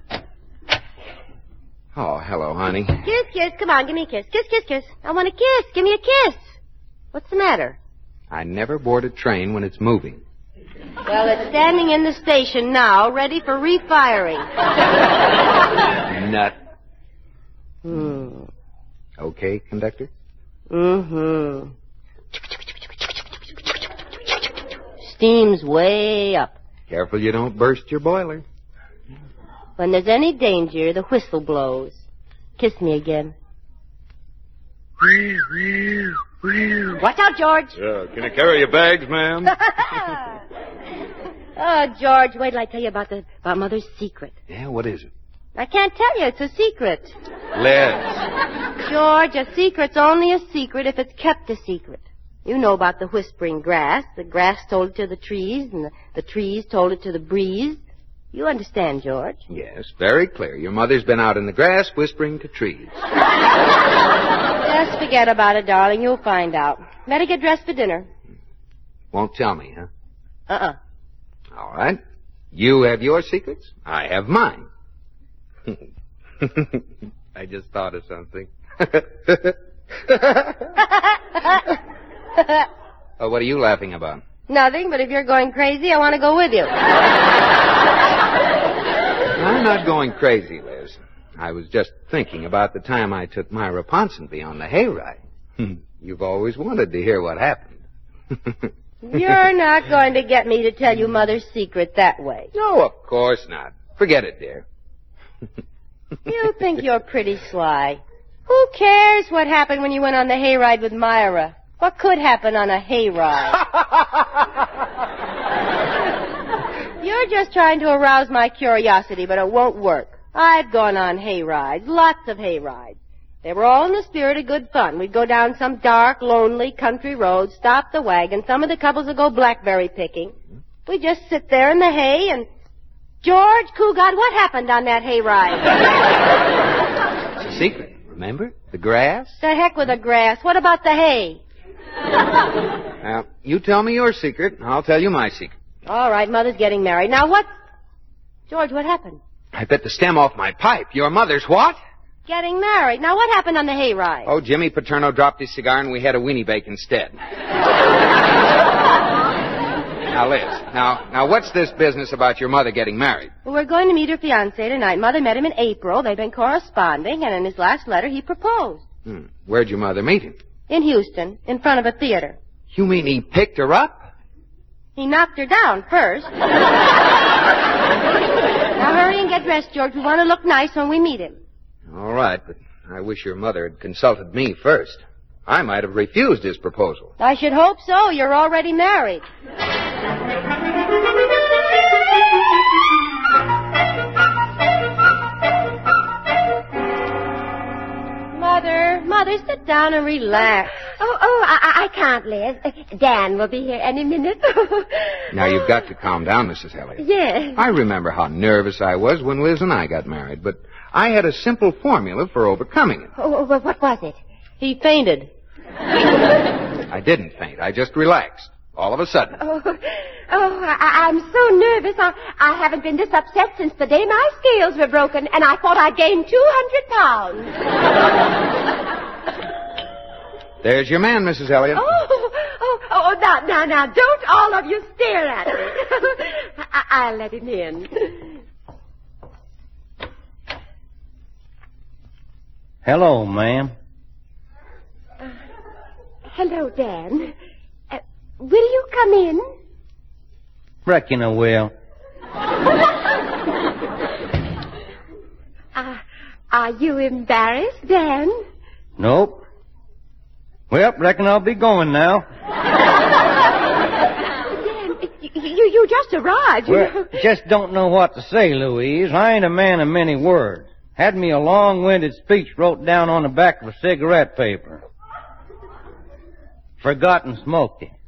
S10: Oh, hello, honey.
S11: Kiss, kiss. Come on, give me a kiss. Kiss, kiss, kiss. I want a kiss. Give me a kiss. What's the matter?
S10: I never board a train when it's moving.
S11: Well, it's standing in the station now, ready for refiring.
S10: Nut. Okay, conductor?
S11: Mm-hmm. Steam's way up.
S10: Careful you don't burst your boiler.
S11: When there's any danger, the whistle blows. Kiss me again.
S12: Watch out, George.
S6: Can I carry your bags, ma'am?
S11: Oh, George, wait till I tell you about Mother's secret.
S10: Yeah, what is it?
S11: I can't tell you. It's a secret.
S10: Liz.
S11: George, a secret's only a secret if it's kept a secret. You know about the whispering grass. The grass told it to the trees, and the trees told it to the breeze. You understand, George?
S10: Yes, very clear. Your mother's been out in the grass whispering to trees.
S11: Just forget about it, darling. You'll find out. Better get dressed for dinner.
S10: Won't tell me, huh?
S11: Uh-uh.
S10: All right. You have your secrets. I have mine. I just thought of something. Oh, what are you laughing about?
S11: Nothing, but if you're going crazy, I want to go with you.
S10: I'm not going crazy, Liz. I was just thinking about the time I took Myra Ponsonby on the hayride. You've always wanted to hear what happened.
S11: You're not going to get me to tell you Mother's secret that way.
S10: No, of course not. Forget it, dear.
S11: You think you're pretty sly. Who cares what happened when you went on the hayride with Myra? What could happen on a hayride? You're just trying to arouse my curiosity, but it won't work. I've gone on hayrides, lots of hayrides. They were all in the spirit of good fun. We'd go down some dark, lonely country road, stop the wagon. Some of the couples would go blackberry picking. We'd just sit there in the hay and... George Cougat, what happened on that hayride?
S10: It's a secret, remember? The grass?
S11: The heck with the grass. What about the hay?
S10: Now, you tell me your secret, and I'll tell you my secret.
S11: All right, Mother's getting married. Now what... George, what happened?
S10: I bit the stem off my pipe. Your mother's what?
S11: Getting married. Now what happened on the hayride?
S10: Oh, Jimmy Paterno dropped his cigar and we had a weenie bake instead. Now, Liz, now what's this business about your mother getting married?
S11: Well, we're going to meet her fiancé tonight. Mother met him in April. They've been corresponding, and in his last letter he proposed.
S10: Where'd your mother meet him?
S11: In Houston, in front of a theater.
S10: You mean he picked her up?
S11: He knocked her down first. Now hurry and get dressed, George. We want to look nice when we meet him.
S10: All right, but I wish your mother had consulted me first. I might have refused his proposal.
S11: I should hope so. You're already married. Mother, sit down and relax.
S12: I can't, Liz. Dan will be here any minute.
S10: Now, you've got to calm down, Mrs. Elliott.
S12: Yes.
S10: I remember how nervous I was when Liz and I got married, but I had a simple formula for overcoming it.
S12: What was it?
S11: He fainted.
S10: I didn't faint. I just relaxed. All of a sudden.
S12: I'm so nervous. I haven't been this upset since the day my scales were broken, and I thought I gained 200 pounds.
S10: There's your man, Mrs. Elliott.
S12: Now, don't all of you stare at me. I'll let him in.
S13: Hello, ma'am.
S12: Hello, Dan. Will you come in?
S13: Reckon I will.
S12: Are you embarrassed, Dan?
S13: Nope. Well, reckon I'll be going now.
S12: Dan, you just arrived, you know.
S13: Just don't know what to say, Louise. I ain't a man of many words. Had me a long-winded speech wrote down on the back of a cigarette paper. Forgot and smoked it.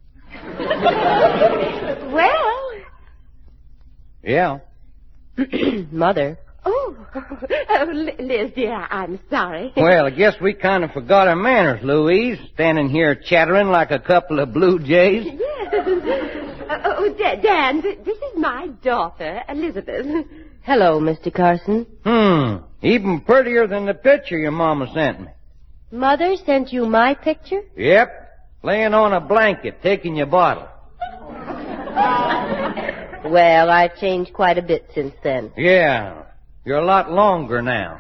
S12: Well.
S13: Yeah.
S11: Mother.
S12: Oh, Liz, dear, I'm sorry.
S13: Well, I guess we kind of forgot our manners, Louise, standing here chattering like a couple of blue jays.
S12: Yes. Dan, this is my daughter, Elizabeth.
S11: Hello, Mr. Carson.
S13: Even prettier than the picture your mama sent me.
S11: Mother sent you my picture?
S13: Yep. Laying on a blanket, taking your bottle.
S11: Well, I've changed quite a bit since then.
S13: Yeah. You're a lot longer now.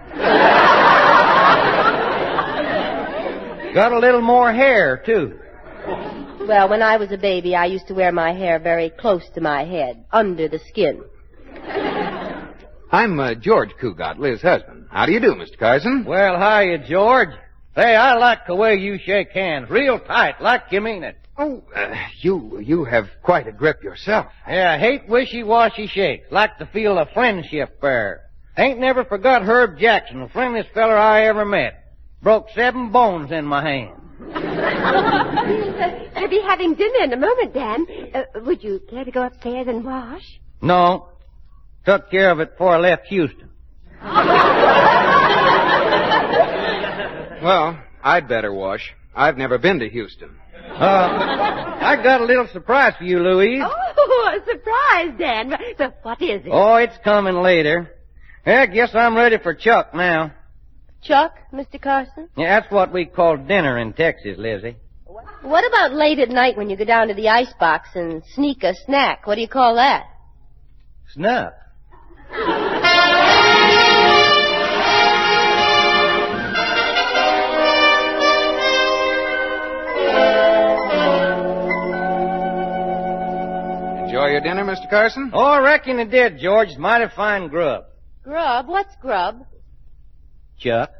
S13: Got a little more hair, too.
S11: Well, when I was a baby, I used to wear my hair very close to my head, under the skin.
S10: I'm George Cougat, Liz's husband. How do you do, Mr. Carson?
S13: Well, hiya, George. Say, I like the way you shake hands. Real tight, like you mean it.
S10: Oh, you have quite a grip yourself.
S13: Yeah, I hate wishy-washy shakes. Like to feel a friendship there. Ain't never forgot Herb Jackson, the friendliest feller I ever met. Broke 7 bones in my hand.
S12: We'll be having dinner in a moment, Dan. Would you care to go upstairs and wash?
S13: No. Took care of it before I left Houston.
S10: Well, I'd better wash. I've never been to Houston.
S13: I got a little surprise for you, Louise.
S12: Oh, a surprise, Dan. But what is it?
S13: Oh, it's coming later. I guess I'm ready for Chuck now.
S11: Chuck, Mr. Carson?
S13: Yeah, that's what we call dinner in Texas, Lizzie.
S11: What about late at night when you go down to the icebox and sneak a snack? What do you call that?
S13: Snuff.
S10: Enjoy your dinner, Mr. Carson?
S13: Oh, I reckon it did, George. It's mighty fine grub.
S11: Grub? What's grub?
S13: Chuck.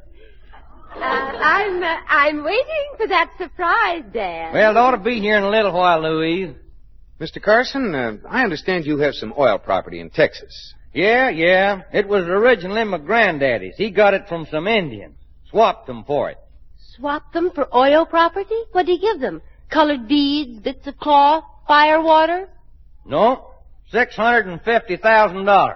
S12: I'm waiting for that surprise, Dad.
S13: Well, it ought to be here in a little while, Louise.
S10: Mr. Carson, I understand you have some oil property in Texas.
S13: Yeah. It was originally my granddaddy's. He got it from some Indians. Swapped them for it.
S11: Swapped them for oil property? What did he give them? Colored beads, bits of cloth, fire water?
S13: No, $650,000.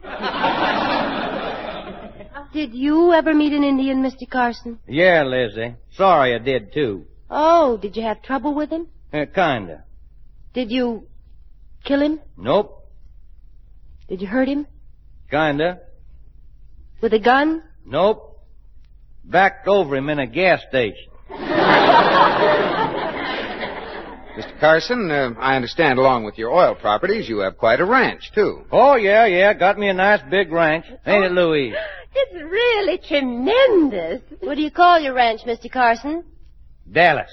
S11: Did you ever meet an Indian, Mr. Carson?
S13: Yeah, Lizzie. Sorry I did, too.
S11: Oh, did you have trouble with him?
S13: Kinda.
S11: Did you kill him?
S13: Nope.
S11: Did you hurt him?
S13: Kinda.
S11: With a gun?
S13: Nope. Backed over him in a gas station.
S10: Mr. Carson, I understand along with your oil properties, you have quite a ranch, too.
S13: Oh, yeah. Got me a nice big ranch. Ain't it, Louise?
S12: It's really tremendous.
S11: What do you call your ranch, Mr. Carson?
S13: Dallas.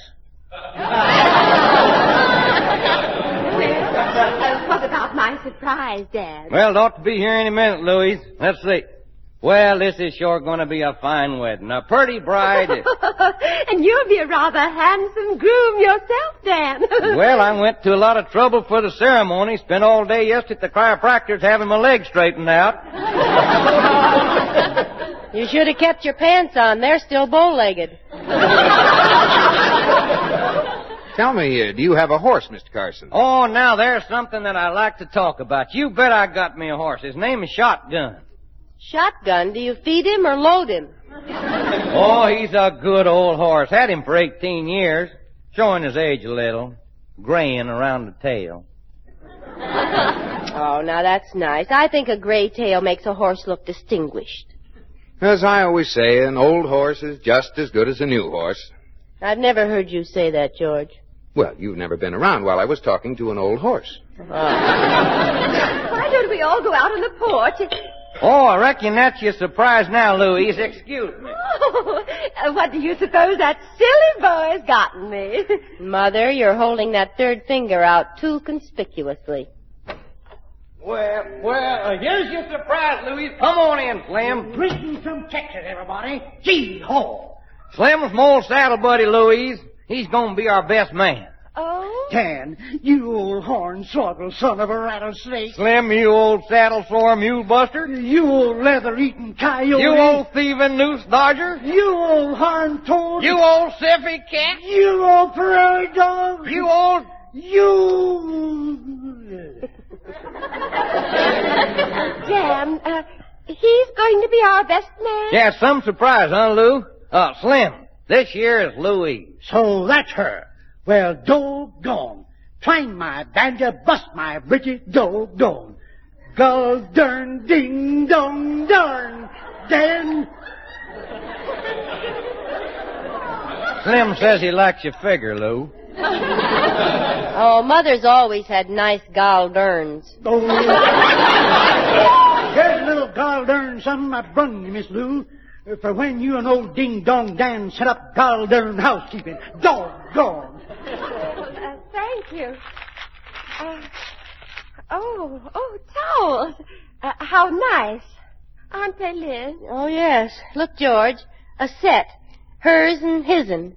S12: What about my surprise, Dad?
S13: Well, it ought to be here any minute, Louise. Let's see. Well, this is sure going to be a fine wedding. A pretty bride.
S12: And you'll be a rather handsome groom yourself, Dan.
S13: Well, I went to a lot of trouble for the ceremony. Spent all day yesterday at the chiropractor's having my legs straightened out.
S11: You should have kept your pants on. They're still bow-legged.
S10: Tell me, do you have a horse, Mr. Carson?
S13: Oh, now there's something that I like to talk about. You bet I got me a horse. His name is Shotgun.
S11: Shotgun? Do you feed him or load him?
S13: Oh, he's a good old horse. Had him for 18 years. Showing his age a little. Graying around the tail.
S11: Oh, now that's nice. I think a gray tail makes a horse look distinguished.
S10: As I always say, an old horse is just as good as a new horse.
S11: I've never heard you say that, George.
S10: Well, you've never been around while I was talking to an old horse.
S12: Why don't we all go out on the porch?
S13: Oh, I reckon that's your surprise now, Louise. Excuse me.
S12: Oh, what do you suppose that silly boy's gotten me?
S11: Mother, you're holding that third finger out too conspicuously.
S13: Well, here's your surprise, Louise. Come on in, Slim.
S14: Greetings from Texas, everybody. Gee-haw.
S13: Slim's my old saddle buddy, Louise. He's gonna be our best man.
S12: Oh?
S14: Dan, you old hornswoggle son of a rattlesnake.
S13: Slim, you old saddle-sore mule buster.
S14: You old leather-eating coyote.
S13: You old thieving noose dodger.
S14: You old horn-toad.
S13: You old siffy cat.
S14: You old prairie dog.
S13: You old...
S12: Dan, he's going to be our best man?
S13: Yeah, some surprise, huh, Lou? Slim, this year is Louise.
S14: So that's her. Well, doggone. Twang my banjo, bust my britches, doggone. Gull dern, ding dong darn. Dan.
S13: Slim says he likes your figure, Lou.
S11: Oh, Mother's always had nice gall derns.
S14: Oh. Here's a little gall dern something I brung you, Miss Lou. For when you and old Ding Dong Dan set up gall dern housekeeping. Doggone.
S12: Thank you. Towels. How nice. Aren't they, Liz?
S11: Oh, yes. Look, George. A set. Hers and his'n.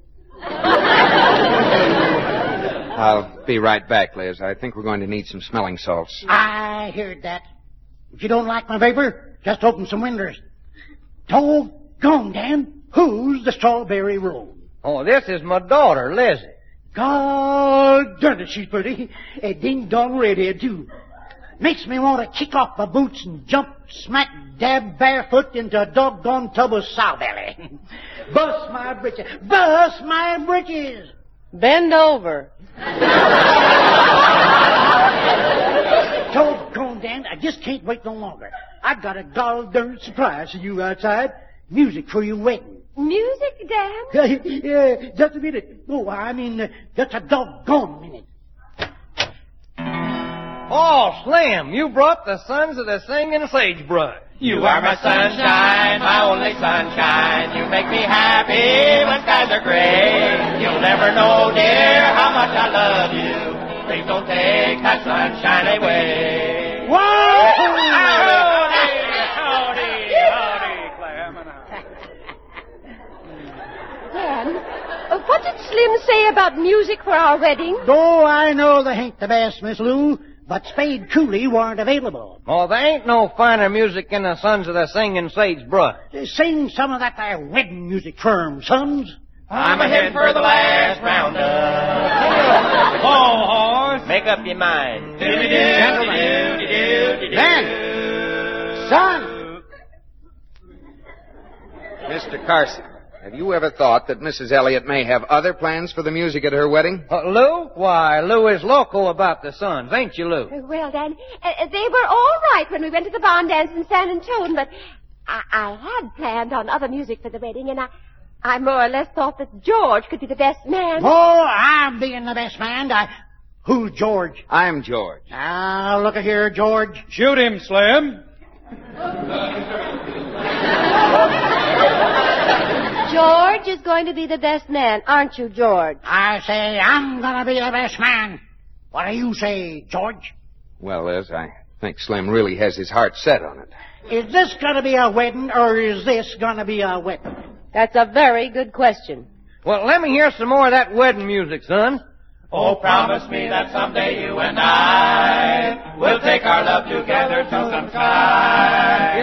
S10: I'll be right back, Liz. I think we're going to need some smelling salts.
S14: I heard that. If you don't like my vapor, just open some windows. Doggone, Dan. Who's the strawberry roll?
S13: Oh, this is my daughter, Lizzie.
S14: God darn it, she's pretty. A ding-dong redhead, too. Makes me want to kick off my boots and jump smack dab barefoot into a doggone tub of sow belly. Bust my britches. Bust my britches.
S11: Bend over.
S14: Doggone, Dan, I just can't wait no longer. I got a gall darn surprise for you outside. Music for your wedding.
S12: Music, Dan?
S14: Yeah, just a minute. Oh, I mean, just a doggone minute.
S13: Oh, Slim, you brought the sons of the singing sagebrush.
S5: You are my sunshine, my only sunshine. You make me happy when skies are gray. You'll never know, dear, how much I love you. Please don't take that sunshine away.
S14: Whoa!
S5: Howdy, Clem.
S12: Dan, what did Slim say about music for our wedding?
S14: Oh, I know they ain't the best, Miss Lou, but Spade Cooley weren't available.
S13: Oh, there ain't no finer music in the sons of the singing sagebrush.
S14: Sing some of that there wedding music for 'em, sons.
S5: I'm ahead for the last roundup.
S13: Oh, horse, make up your mind.
S14: Dan! Son!
S10: Mr. Carson, have you ever thought that Mrs. Elliott may have other plans for the music at her wedding?
S13: Lou? Why, Lou is loco about the sons, ain't you, Lou?
S12: Well, Dan, they were all right when we went to the barn dance in San Antone, but I had planned on other music for the wedding, and I more or less thought that George could be the best man.
S14: Oh, I'm being the best man. Who's George?
S10: I'm George.
S14: Now, look at here, George.
S5: Shoot him, Slim.
S11: George is going to be the best man, aren't you, George?
S14: I say I'm going to be the best man. What do you say, George?
S10: Well, Liz, I think Slim really has his heart set on it.
S14: Is this going to be a wedding, or is this going to be a wedding?
S11: That's a very good question.
S13: Well, let me hear some more of that wedding music, son.
S5: Oh, promise me that someday you and I will take our love together to some sky.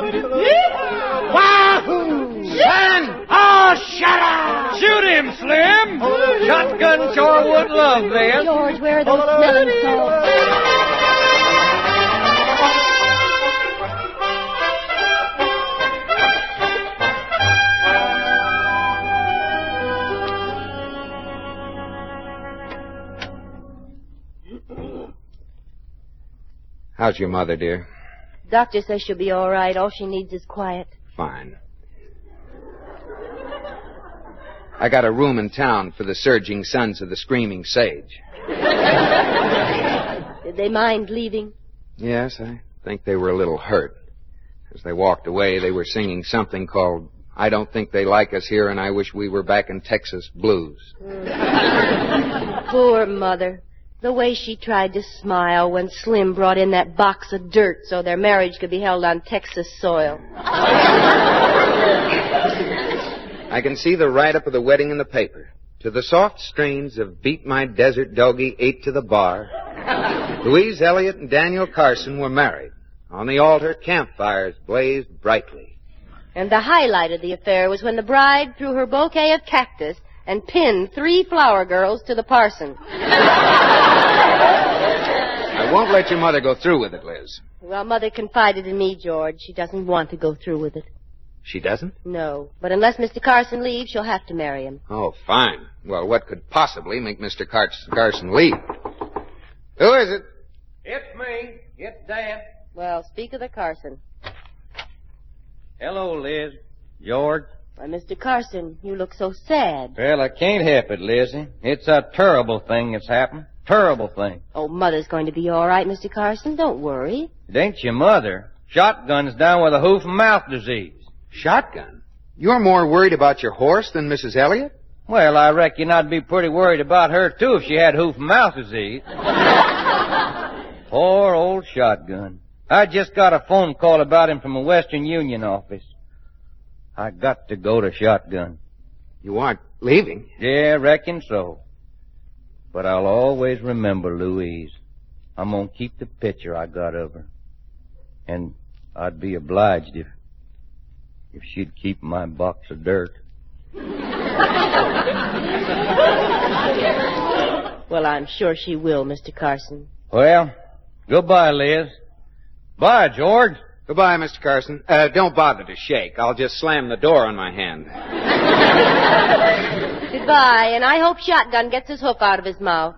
S14: Wahoo! Son! Oh, shut up!
S13: Shoot him, Slim! Shotgun sure would love this.
S11: George, where are those smelling salts?
S10: How's your mother, dear?
S11: Doctor says she'll be all right. All she needs is quiet.
S10: Fine. I got a room in town for the surging sons of the screaming sage.
S11: Did they mind leaving?
S10: Yes, I think they were a little hurt. As they walked away, they were singing something called I Don't Think They Like Us Here and I Wish We Were Back in Texas Blues.
S11: Poor mother. The way she tried to smile when Slim brought in that box of dirt so their marriage could be held on Texas soil.
S10: I can see the write-up of the wedding in the paper. To the soft strains of Beat My Desert Doggy 8 to the Bar, Louise Elliott and Daniel Carson were married. On the altar, campfires blazed brightly.
S11: And the highlight of the affair was when the bride threw her bouquet of cactus and pinned 3 flower girls to the parson.
S10: I won't let your mother go through with it, Liz.
S11: Well, Mother confided in me, George. She doesn't want to go through with it.
S10: She doesn't?
S11: No. But unless Mr. Carson leaves, she'll have to marry him.
S10: Oh, fine. Well, what could possibly make Mr. Carson leave? Who is it?
S13: It's me. It's Dan.
S11: Well, speak of the Carson.
S13: Hello, Liz. George.
S11: Why, Mr. Carson, you look so sad.
S13: Well, I can't help it, Lizzie. It's a terrible thing that's happened. Terrible thing.
S11: Oh, Mother's going to be all right, Mr. Carson. Don't worry.
S13: It ain't your mother. Shotgun's down with a hoof and mouth disease.
S10: Shotgun? You're more worried about your horse than Mrs. Elliott?
S13: Well, I reckon I'd be pretty worried about her, too, if she had hoof and mouth disease. Poor old Shotgun. I just got a phone call about him from a Western Union office. I got to go to Shotgun.
S10: You aren't leaving?
S13: Yeah, reckon so. But I'll always remember Louise. I'm gonna keep the picture I got of her. And I'd be obliged if she'd keep my box of dirt.
S11: Well, I'm sure she will, Mr. Carson.
S13: Well, goodbye, Liz. Bye, George.
S10: Goodbye, Mr. Carson. Don't bother to shake. I'll just slam the door on my hand.
S11: Goodbye, and I hope Shotgun gets his hook out of his mouth.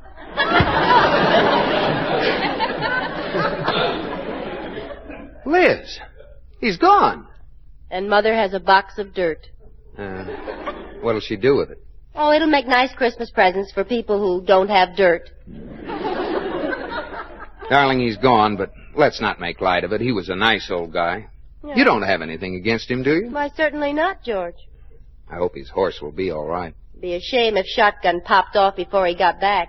S10: Liz, he's gone.
S11: And Mother has a box of dirt.
S10: What'll she do with it?
S11: Oh, it'll make nice Christmas presents for people who don't have dirt.
S10: Darling, he's gone, but let's not make light of it. He was a nice old guy.
S11: Yeah.
S10: You don't have anything against him, do you?
S11: Why, certainly not, George.
S10: I hope his horse will be all right.
S11: Be a shame if Shotgun popped off before he got back.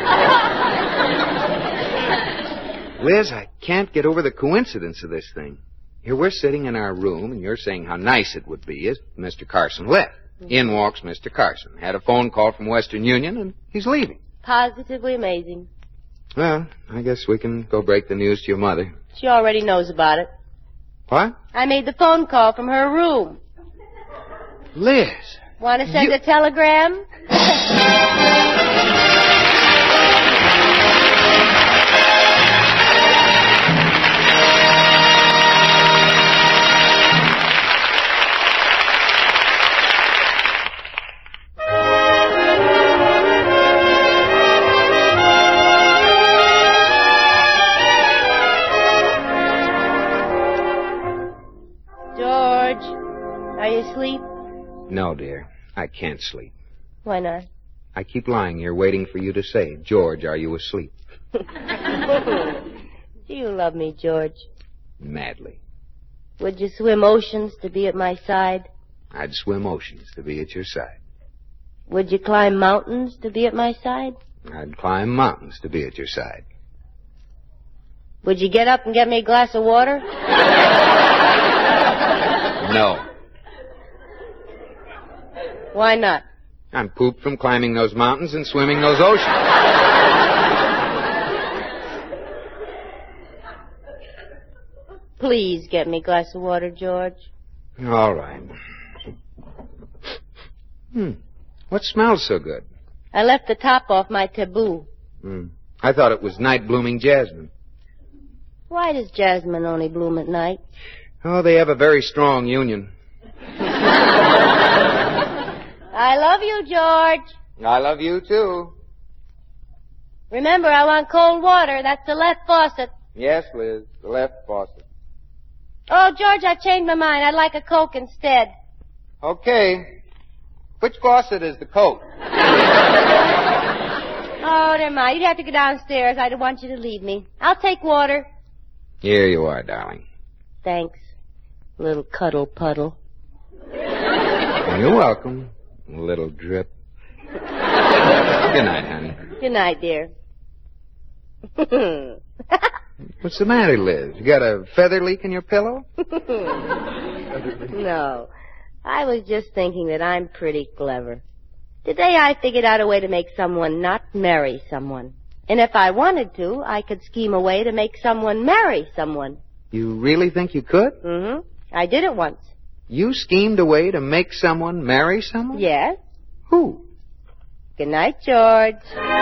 S10: Liz, I can't get over the coincidence of this thing. Here we're sitting in our room, and you're saying how nice it would be if Mr. Carson left. In walks Mr. Carson. Had a phone call from Western Union, and he's leaving.
S11: Positively amazing.
S10: Well, I guess we can go break the news to your mother.
S11: She already knows about it.
S10: What?
S11: I made the phone call from her room.
S10: Liz.
S11: Want to send a telegram? George, are you asleep?
S10: No, dear. I can't sleep.
S11: Why not?
S10: I keep lying here waiting for you to say, George, are you asleep?
S11: Do you love me, George?
S10: Madly.
S11: Would you swim oceans to be at my side?
S10: I'd swim oceans to be at your side.
S11: Would you climb mountains to be at my side?
S10: I'd climb mountains to be at your side.
S11: Would you get up and get me a glass of water?
S10: No.
S11: Why not?
S10: I'm pooped from climbing those mountains and swimming those oceans.
S11: Please get me a glass of water, George.
S10: All right. What smells so good?
S11: I left the top off my taboo.
S10: I thought it was night-blooming jasmine.
S11: Why does jasmine only bloom at night?
S10: Oh, they have a very strong union.
S11: I love you, George.
S10: I love you, too.
S11: Remember, I want cold water. That's the left faucet.
S10: Yes, Liz, the left faucet.
S11: Oh, George, I've changed my mind. I'd like a Coke instead.
S10: Okay. Which faucet is the Coke?
S11: Oh, never mind. You'd have to go downstairs. I don't want you to leave me. I'll take water.
S10: Here you are, darling.
S11: Thanks, little cuddle puddle.
S10: You're welcome, little drip. Good night, honey.
S11: Good night, dear.
S10: What's the matter, Liz? You got a feather leak in your pillow?
S11: No. I was just thinking that I'm pretty clever. Today I figured out a way to make someone not marry someone. And if I wanted to, I could scheme a way to make someone marry someone.
S10: You really think you could?
S11: Mm-hmm. I did it once.
S10: You schemed a way to make someone marry someone?
S11: Yes.
S10: Who?
S11: Good night, George.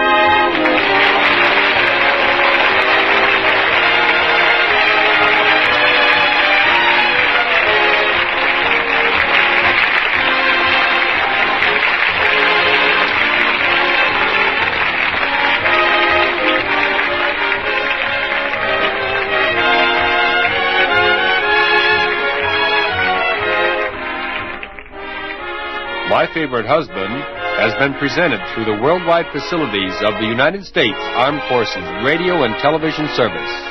S15: My Favorite Husband has been presented through the worldwide facilities of the United States Armed Forces Radio and Television Service.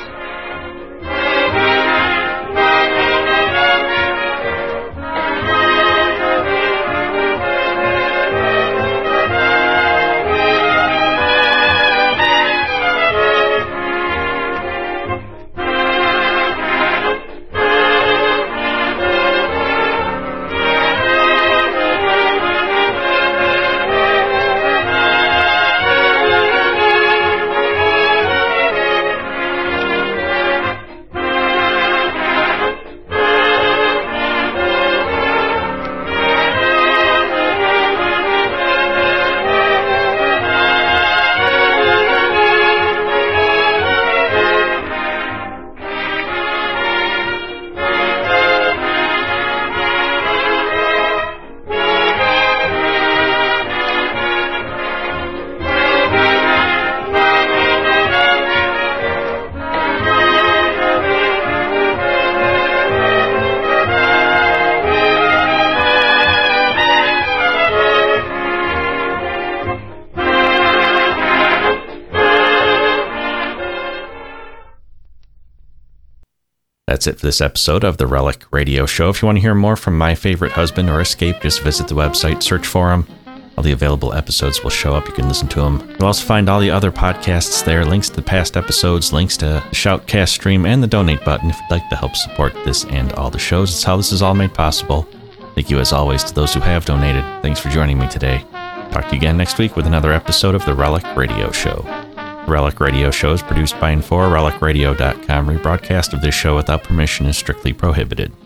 S1: That's it for this episode of the Relic Radio Show. If you want to hear more from My Favorite Husband or Escape, just visit the website, search for them. All the available episodes will show up. You can listen to them. You'll also find all the other podcasts there, links to the past episodes, links to the Shoutcast stream, and the donate button if you'd like to help support this and all the shows. It's how this is all made possible. Thank you, as always, to those who have donated. Thanks for joining me today. Talk to you again next week with another episode of the Relic Radio Show. The Relic Radio Show is produced by and for RelicRadio.com. Rebroadcast of this show without permission is strictly prohibited.